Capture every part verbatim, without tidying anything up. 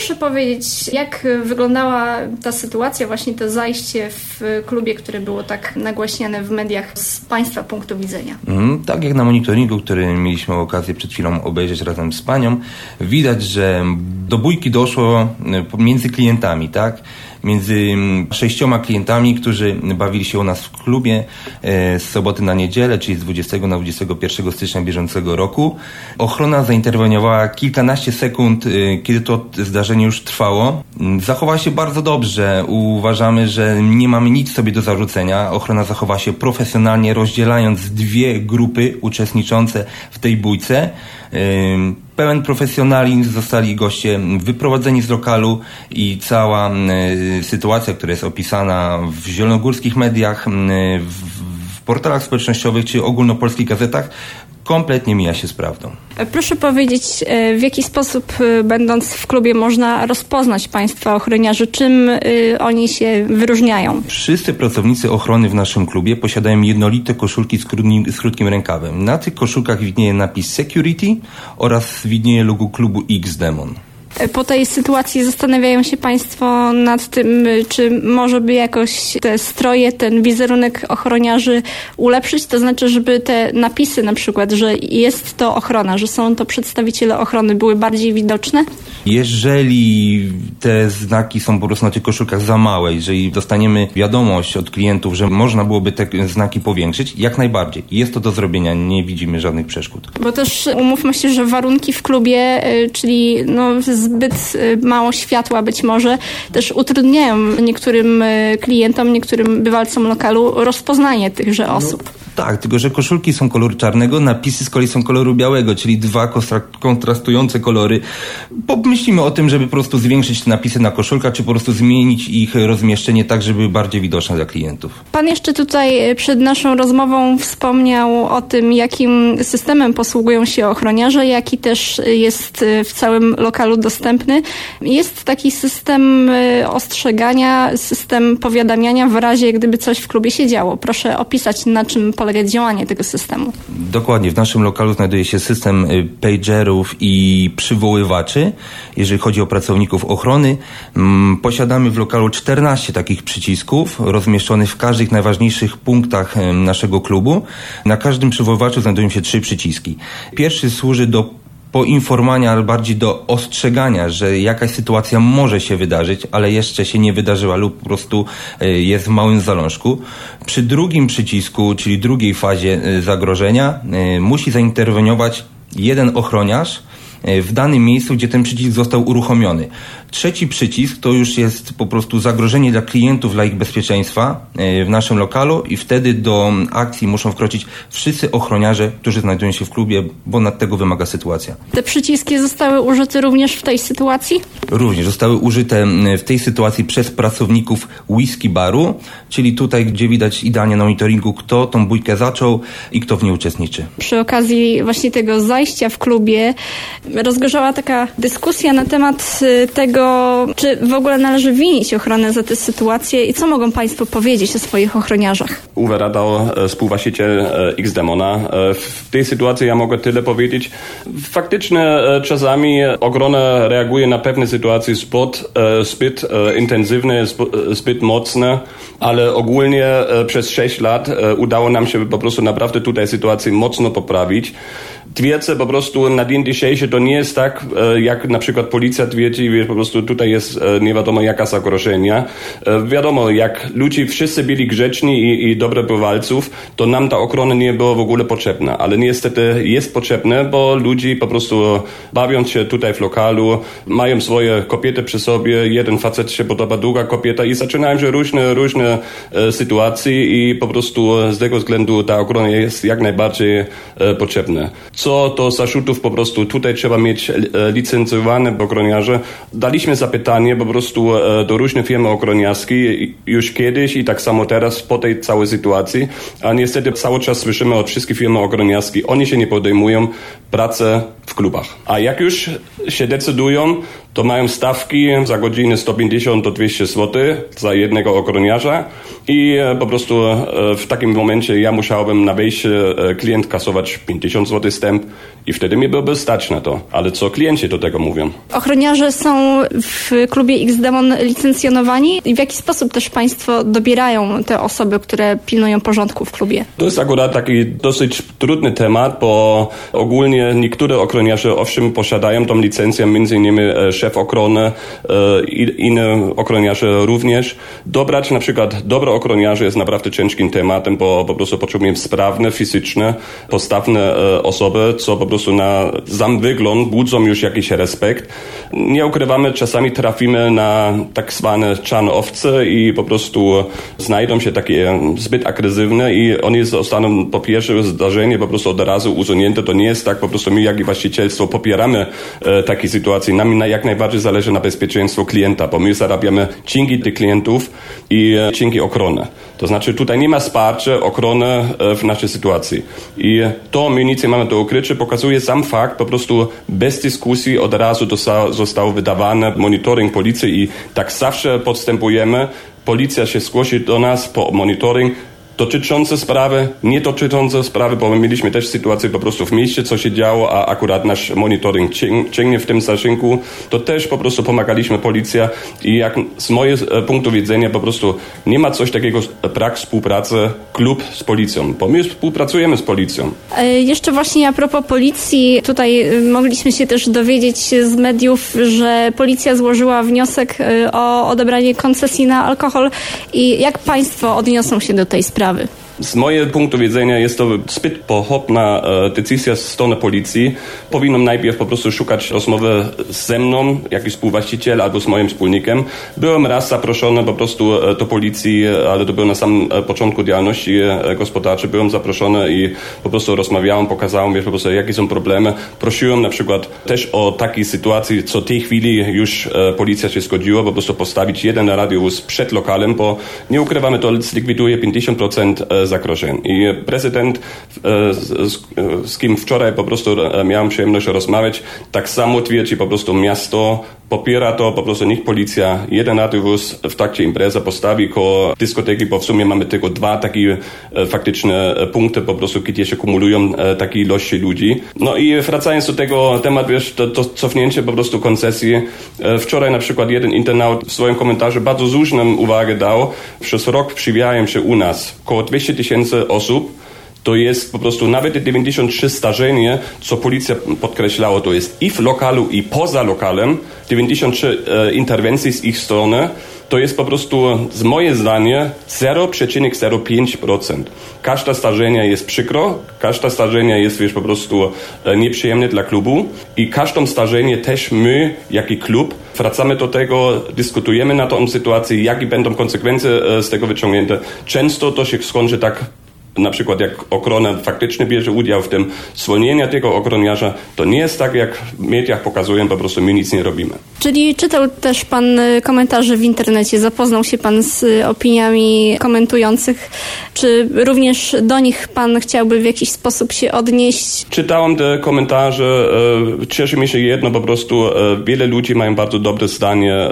Proszę powiedzieć, jak wyglądała ta sytuacja, właśnie to zajście w klubie, które było tak nagłaśniane w mediach z Państwa punktu widzenia? Mm, tak jak na monitoringu, który mieliśmy okazję przed chwilą obejrzeć razem z Panią, widać, że do bójki doszło między klientami, tak? Między sześcioma klientami, którzy bawili się u nas w klubie z soboty na niedzielę, czyli z dwudziestego na dwudziestego pierwszego stycznia bieżącego roku. Ochrona zainterweniowała kilkanaście sekund, kiedy to zdarzenie już trwało. Zachowała się bardzo dobrze. Uważamy, że nie mamy nic sobie do zarzucenia. Ochrona zachowała się profesjonalnie, rozdzielając dwie grupy uczestniczące w tej bójce. Pełen profesjonalizm, zostali goście wyprowadzeni z lokalu i cała y, sytuacja, która jest opisana w zielonogórskich mediach, y, w, w portalach społecznościowych czy ogólnopolskich gazetach, kompletnie mija się z prawdą. Proszę powiedzieć, w jaki sposób, będąc w klubie, można rozpoznać Państwa ochroniarzy? Czym oni się wyróżniają? Wszyscy pracownicy ochrony w naszym klubie posiadają jednolite koszulki z, krótkim, z krótkim rękawem. Na tych koszulkach widnieje napis Security oraz widnieje logo klubu X-Demon. Po tej sytuacji zastanawiają się Państwo nad tym, czy może by jakoś te stroje, ten wizerunek ochroniarzy ulepszyć, to znaczy, żeby te napisy na przykład, że jest to ochrona, że są to przedstawiciele ochrony, były bardziej widoczne? Jeżeli te znaki są po prostu na tych koszulkach za małe, jeżeli dostaniemy wiadomość od klientów, że można byłoby te znaki powiększyć, jak najbardziej. Jest to do zrobienia, nie widzimy żadnych przeszkód. Bo też umówmy się, że warunki w klubie, czyli no zbyt mało światła być może, też utrudniają niektórym klientom, niektórym bywalcom lokalu rozpoznanie tychże osób. No, tak, tylko że koszulki są koloru czarnego, napisy z kolei są koloru białego, czyli dwa kontrastujące kolory. Pomyślimy o tym, żeby po prostu zwiększyć te napisy na koszulkach, czy po prostu zmienić ich rozmieszczenie tak, żeby były bardziej widoczne dla klientów. Pan jeszcze tutaj przed naszą rozmową wspomniał o tym, jakim systemem posługują się ochroniarze, jaki też jest w całym lokalu dostępny. Jest taki system ostrzegania, system powiadamiania w razie, gdyby coś w klubie się działo. Proszę opisać, na czym polega działanie tego systemu. Dokładnie. W naszym lokalu znajduje się system pagerów i przywoływaczy. Jeżeli chodzi o pracowników ochrony, posiadamy w lokalu czternaście takich przycisków rozmieszczonych w każdych najważniejszych punktach naszego klubu. Na każdym przywoływaczu znajdują się trzy przyciski. Pierwszy służy do poinformowania, ale bardziej do ostrzegania, że jakaś sytuacja może się wydarzyć, ale jeszcze się nie wydarzyła lub po prostu jest w małym zalążku. Przy drugim przycisku, czyli drugiej fazie zagrożenia, musi zainterweniować jeden ochroniarz w danym miejscu, gdzie ten przycisk został uruchomiony. Trzeci przycisk to już jest po prostu zagrożenie dla klientów, dla ich bezpieczeństwa w naszym lokalu i wtedy do akcji muszą wkroczyć wszyscy ochroniarze, którzy znajdują się w klubie, bo nad tego wymaga sytuacja. Te przyciski zostały użyte również w tej sytuacji? Również zostały użyte w tej sytuacji przez pracowników whisky baru, czyli tutaj, gdzie widać idealnie na monitoringu, kto tą bójkę zaczął i kto w niej uczestniczy. Przy okazji właśnie tego zajścia w klubie rozgorzała taka dyskusja na temat tego, czy w ogóle należy winić ochronę za tę sytuację i co mogą Państwo powiedzieć o swoich ochroniarzach? Uwe Radał, współwłaściciel X-Demona. W tej sytuacji ja mogę tyle powiedzieć. Faktycznie czasami ochrona reaguje na pewne sytuacje zbyt, zbyt intensywne, zbyt mocne, ale ogólnie przez sześć lat udało nam się po prostu naprawdę tutaj sytuację mocno poprawić. Twierdzy po prostu na dzień dzisiejszy to nie jest tak, jak na przykład policja twierdzi, wie po prostu tutaj jest nie wiadomo jaka zagrożenia. Wiadomo, jak ludzie wszyscy byli grzeczni i, i dobre bywalców, to nam ta ochrona nie była w ogóle potrzebna. Ale niestety jest potrzebne, bo ludzie po prostu bawiąc się tutaj w lokalu, mają swoje kobiety przy sobie, jeden facet się podoba, druga kobieta i zaczynają się różne, różne e, sytuacje i po prostu z tego względu ta ochrona jest jak najbardziej e, potrzebna. Co do zarzutów po prostu tutaj trzeba mieć e, licencjonowane ochroniarze. Daliśmy zapytanie po prostu e, do różnych firm ochroniarskich już kiedyś i tak samo teraz po tej całej sytuacji, a niestety cały czas słyszymy od wszystkich firm ochroniarskich, oni się nie podejmują pracy w klubach. A jak już się decydują, to mają stawki za godzinę sto pięćdziesiąt do dwieście złotych za jednego ochroniarza i po prostu w takim momencie ja musiałbym na wejście klient kasować pięćdziesiąt złotych wstęp i wtedy mi byłoby stać na to. Ale co klienci do tego mówią? Ochroniarze są w klubie X-Demon licencjonowani i w jaki sposób też państwo dobierają te osoby, które pilnują porządku w klubie? To jest akurat taki dosyć trudny temat, bo ogólnie niektóre ochroniarze owszem posiadają tą licencję, między innymi szef ochrony, inne ochroniarze również. Dobrać na przykład dobre ochroniarze jest naprawdę ciężkim tematem, bo po prostu potrzebujemy sprawne, fizyczne, postawne osoby, co po prostu na sam wygląd budzą już jakiś respekt. Nie ukrywamy, czasami trafimy na tak zwane czarne owce i po prostu znajdą się takie zbyt agresywne i oni zostaną po pierwsze zdarzenie po prostu od razu usunięte. To nie jest tak, po prostu my jak właścicielstwo popieramy e, takie sytuacje. Nam na, jak najbardziej zależy na bezpieczeństwo klienta, bo my zarabiamy dzięki tych klientów i e, dzięki ochronie. To znaczy tutaj nie ma wsparcia ochrony e, w naszej sytuacji. I to my nic nie mamy do ukrycia, pokazuje sam fakt, po prostu bez dyskusji od razu dosta, został wydawany monitoring policji i tak zawsze podstępujemy. Policja się zgłosi do nas po monitoring dotyczące sprawy, nie dotyczące sprawy, bo my mieliśmy też sytuację po prostu w mieście, co się działo, a akurat nasz monitoring ciągnie w tym zasięgu, to też po prostu pomagaliśmy policja i jak z mojego punktu widzenia po prostu nie ma coś takiego brak współpracy klub z policją, bo my współpracujemy z policją. Jeszcze właśnie a propos policji, tutaj mogliśmy się też dowiedzieć z mediów, że policja złożyła wniosek o odebranie koncesji na alkohol i jak państwo odniosą się do tej sprawy? Z mojego punktu widzenia jest to zbyt pochopna e, decyzja z strony policji. Powinno najpierw po prostu szukać rozmowy ze mną, jakiś współwłaściciel albo z moim wspólnikiem. Byłem raz zaproszony po prostu e, do policji, ale to było na samym e, początku działalności e, gospodarczej. Byłem zaproszony i po prostu rozmawiałem, pokazałem, wiesz, po prostu jakie są problemy. Prosiłem na przykład też o takiej sytuacji, co w tej chwili już e, policja się zgodziła, po prostu postawić jeden radius przed lokalem, bo nie ukrywamy, to zlikwiduje pięćdziesiąt procent e, zagrożeń. I prezydent, z, z, z kim wczoraj po prostu miałem przyjemność rozmawiać, tak samo twierdzi, po prostu miasto popiera to, po prostu niech policja jeden radius w trakcie imprezy postawi koło dyskoteki, bo w sumie mamy tylko dwa takie faktyczne punkty, po prostu gdzie się kumulują takie ilości ludzi. No i wracając do tego tematu, wiesz, to, to cofnięcie po prostu koncesji. Wczoraj na przykład jeden internaut w swoim komentarzu bardzo słuszną uwagę dał. Przez rok przywijają się u nas około dwieście tysięcy osób. To jest po prostu nawet dziewięćdziesiąt trzy starzenie, co policja podkreślała, to jest i w lokalu, i poza lokalem, dziewięćdziesiąt trzy e, interwencji z ich strony. To jest po prostu, z moje zdanie, zero przecinek zero pięć procent. Każda starzenia jest przykro, każda starzenia jest, wiesz, po prostu e, nieprzyjemne dla klubu i każdą starzenie też my, jaki klub, wracamy do tego, dyskutujemy na tą sytuację, jakie będą konsekwencje e, z tego wyciągnięte. Często to się skończy tak, na przykład jak ochrona faktycznie bierze udział w tym zwolnieniu tego ochroniarza, to nie jest tak, jak w mediach pokazują, po prostu my nic nie robimy. Czyli czytał też pan komentarze w internecie, zapoznał się pan z opiniami komentujących. Czy również do nich pan chciałby w jakiś sposób się odnieść? Czytałem te komentarze. Cieszy mi się jedno, po prostu wiele ludzi mają bardzo dobre zdanie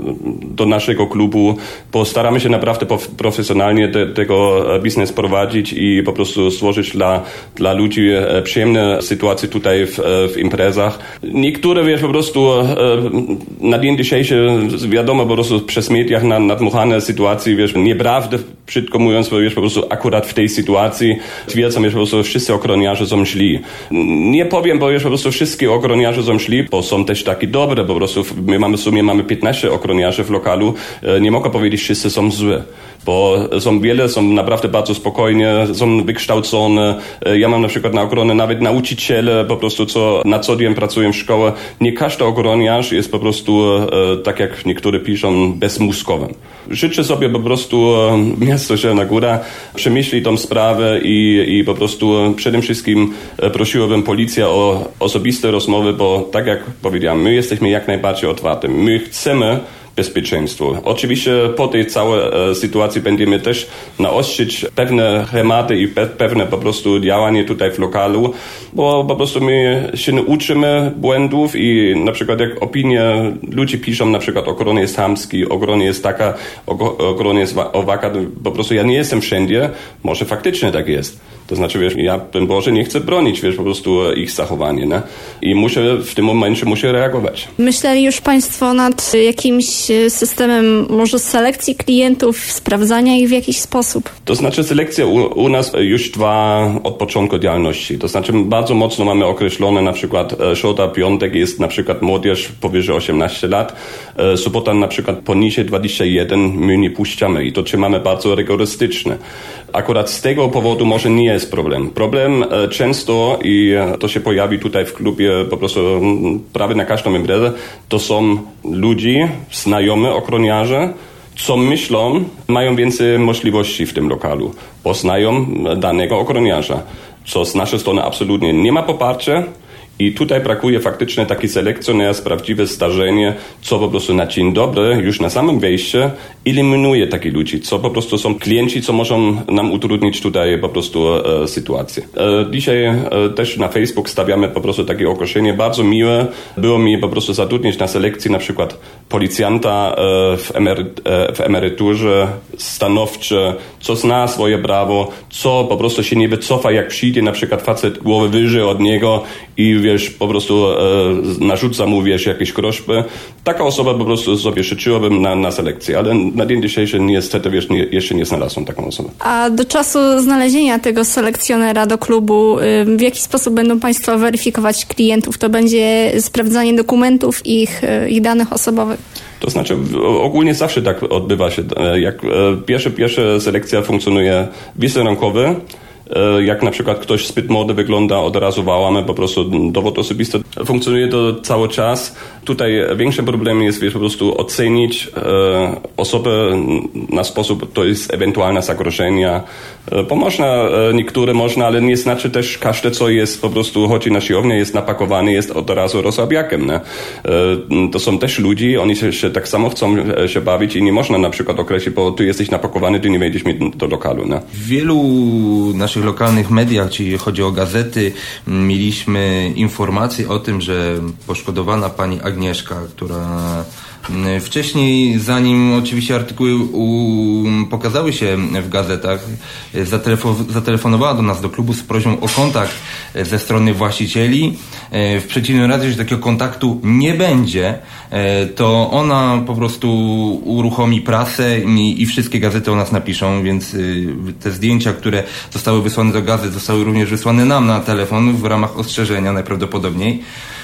do naszego klubu, bo staramy się naprawdę profesjonalnie te, tego biznes prowadzić i po prostu stworzyć dla, dla ludzi przyjemne sytuacje tutaj w, w imprezach. Niektóre, wiesz, po prostu na dzień dzisiejszy, wiadomo, po prostu przez mediach nadmuchane sytuacje, wiesz, nieprawdy, brzydko mówiąc, wiesz, po prostu akurat w tej sytuacji twierdzą, wiesz, po prostu wszyscy ochroniarze są źli. Nie powiem, bo wiesz, po prostu wszystkie ochroniarze są źli, bo są też takie dobre, po prostu my mamy w sumie mamy piętnaście ochroniarzy w lokalu, nie mogę powiedzieć, wszyscy są złe. Bo są wiele, są naprawdę bardzo spokojnie, są wykształcone. Ja mam na przykład na ochronę nawet nauczyciele, po prostu co na co dzień pracują w szkole. Nie każdy ochroniarz jest po prostu, tak jak niektórzy piszą, bezmózgowym. Życzę sobie po prostu miasto Zielona Góra przemyśli tą sprawę i, i po prostu przede wszystkim prosiłbym policję o osobiste rozmowy, bo tak jak powiedziałem, my jesteśmy jak najbardziej otwarci. My chcemy bezpieczeństwo. Oczywiście po tej całej e, sytuacji będziemy też naostrzyć pewne schematy i pe, pewne po prostu działanie tutaj w lokalu, bo po prostu my się nie uczymy błędów i na przykład jak opinie ludzi piszą, na przykład ochrona jest chamski, ochrona jest taka, ochrona jest owaka, po prostu ja nie jestem wszędzie, może faktycznie tak jest. To znaczy, wiesz, ja, Boże, nie chcę bronić, wiesz, po prostu ich zachowanie, nie? I muszę, w tym momencie muszę reagować. Myśleli już Państwo nad jakimś systemem może selekcji klientów, sprawdzania ich w jakiś sposób? To znaczy, selekcja u, u nas już trwa od początku działalności. To znaczy, bardzo mocno mamy określone, na przykład środa, piątek jest na przykład młodzież powyżej osiemnaście lat, sobota na przykład poniżej dwadzieścia jeden my nie puszczamy i to trzymamy bardzo rygorystyczne. Akurat z tego powodu może nie jest problem. Problem e, często, i to się pojawi tutaj w klubie po prostu m, prawie na każdą imprezę, to są ludzie, znajomi ochroniarze, co myślą, mają więcej możliwości w tym lokalu, bo znają danego ochroniarza, co z naszej strony absolutnie nie ma poparcia. I tutaj brakuje faktycznie taki selekcjoner, prawdziwe starzenie, co po prostu na dzień dobry, już na samym wejściu, eliminuje takich ludzi, co po prostu są klienci, co mogą nam utrudnić tutaj po prostu e, sytuację. E, dzisiaj e, też na Facebook stawiamy po prostu takie ogłoszenie, bardzo miłe było mi po prostu zatrudnić na selekcji na przykład policjanta e, w, emery, e, w emeryturze, stanowcze, co zna swoje prawo, co po prostu się nie wycofa, jak przyjdzie na przykład facet głowy wyżej od niego i wiesz, po prostu e, narzuca mu, wiesz, jakieś groźby. Taka osoba po prostu sobie życzyłabym na, na selekcję, ale na dzień dzisiejszy niestety, wiesz, nie, jeszcze nie znalazłem taką osobę. A do czasu znalezienia tego selekcjonera do klubu, w jaki sposób będą Państwo weryfikować klientów? To będzie sprawdzanie dokumentów, ich, ich danych osobowych? To znaczy ogólnie zawsze tak odbywa się. Jak pierwsza, pierwsza selekcja funkcjonuje wizerunkowy, jak na przykład ktoś zbyt młody wygląda, od razu wołamy po prostu dowód osobisty. Funkcjonuje to cały czas. Tutaj większy problem jest, wiesz, po prostu ocenić e, osobę na sposób, to jest ewentualne zagrożenia. E, bo można, e, niektóre można, ale nie znaczy też każde, co jest po prostu, chodzi na siłownię, jest napakowany, jest od razu rozrabiakiem. Nie? E, to są też ludzie, oni się, się tak samo chcą się bawić i nie można na przykład określić, bo ty jesteś napakowany, ty nie wejdziesz mi do lokalu. Nie? W wielu naszych lokalnych mediach, czyli chodzi o gazety, mieliśmy informacje o tym, że poszkodowana pani Agnieszka, która wcześniej, zanim oczywiście artykuły u, pokazały się w gazetach, zatelefo- zatelefonowała do nas, do klubu, z prośbą o kontakt ze strony właścicieli. W przeciwnym razie, że takiego kontaktu nie będzie, to ona po prostu uruchomi prasę i, i wszystkie gazety o nas napiszą, więc te zdjęcia, które zostały wysłane do gazet, zostały również wysłane nam na telefon w ramach ostrzeżenia najprawdopodobniej.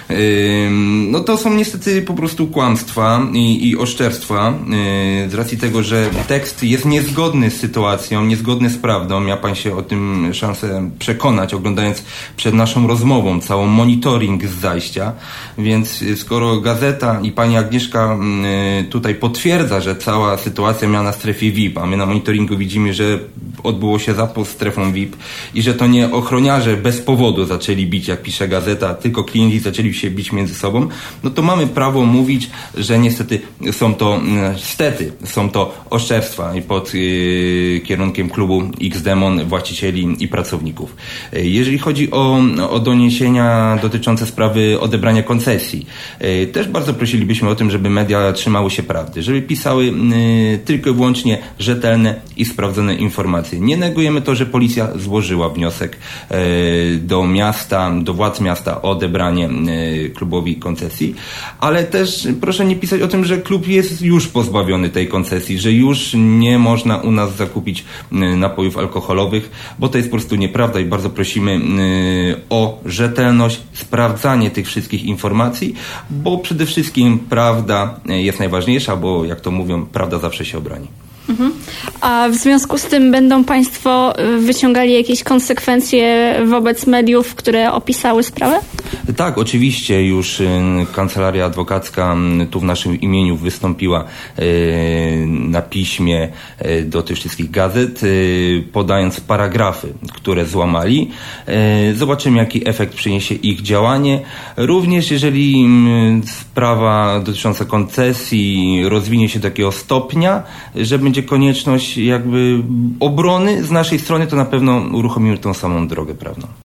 No to są niestety po prostu kłamstwa i, i oszczerstwa z racji tego, że tekst jest niezgodny z sytuacją, niezgodny z prawdą. Miał pan się o tym szansę przekonać, oglądając przed naszą rozmową całą monitoring z zajścia, więc skoro gazeta i pani Agnieszka tutaj potwierdza, że cała sytuacja miała na strefie V I P, a my na monitoringu widzimy, że odbyło się za strefą V I P i że to nie ochroniarze bez powodu zaczęli bić, jak pisze gazeta, tylko klienci zaczęli się bić między sobą, no to mamy prawo mówić, że niestety są to, niestety, są to oszczerstwa pod yy, kierunkiem klubu X-Demon, właścicieli i pracowników. Jeżeli chodzi o, o doniesienia dotyczące sprawy odebrania koncesji, yy, też bardzo prosilibyśmy o tym, żeby media trzymały się prawdy, żeby pisały yy, tylko i wyłącznie rzetelne i sprawdzone informacje. Nie negujemy to, że policja złożyła wniosek yy, do miasta, do władz miasta o odebranie yy, klubowi koncesji, ale też proszę nie pisać o tym, że klub jest już pozbawiony tej koncesji, że już nie można u nas zakupić napojów alkoholowych, bo to jest po prostu nieprawda i bardzo prosimy o rzetelność, sprawdzanie tych wszystkich informacji, bo przede wszystkim prawda jest najważniejsza, bo jak to mówią, prawda zawsze się obroni. Mhm. A w związku z tym będą Państwo wyciągali jakieś konsekwencje wobec mediów, które opisały sprawę? Tak, oczywiście już kancelaria adwokacka tu w naszym imieniu wystąpiła na piśmie do tych wszystkich gazet, podając paragrafy, które złamali. Zobaczymy, jaki efekt przyniesie ich działanie. Również jeżeli sprawa dotycząca koncesji rozwinie się do takiego stopnia, że będzie konieczność jakby obrony z naszej strony, to na pewno uruchomimy tą samą drogę prawną.